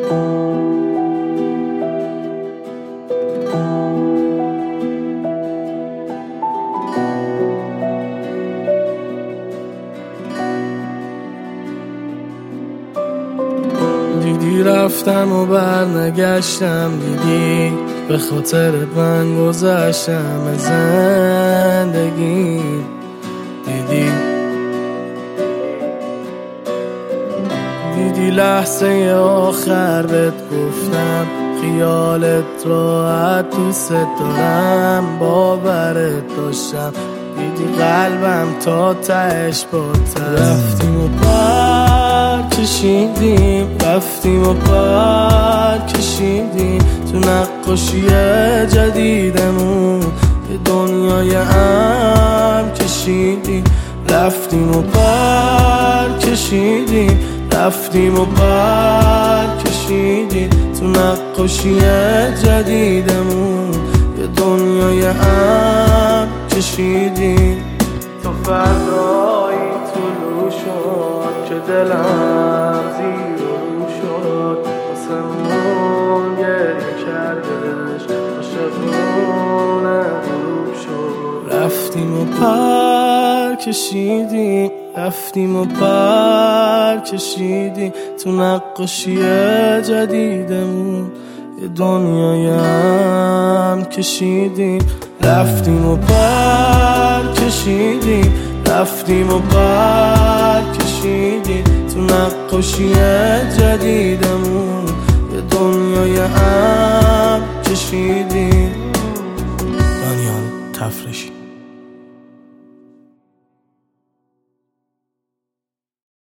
دیدی رفتم و برنگشتم، دیدی به خاطر من گذشتم از زندگی. دیدی لحظه آخر بهت گفتم خیالت راحت، دوست دارم باورت داشتم. دیدی قلبم تا تهش با رفتیم و پر کشیدیم، رفتیم و پر کشیدیم تو نقاشی جدیدمون، یه دنیای هم کشیدیم. رفتیم و پر کشیدیم، رفتیم و پر کشیدیم تو نقاشی جدیدمون، یه دنیای هم کشیدیم. تو فردایی طلوع شد که دلم زیر و رو شد، آسمون گریه کردش عاشقون غروب شد. رفتیم و پر کشیدیم، رفتیم و پر کشیدیم تو نقاشی جدیدمون، یه دنیای هم کشیدیم. رفتیم و پر کشیدیم، رفتیم و پر کشیدیم تو نقاشی جدیدمون، یه دنیای هم کشیدیم. دانیال تفرشی.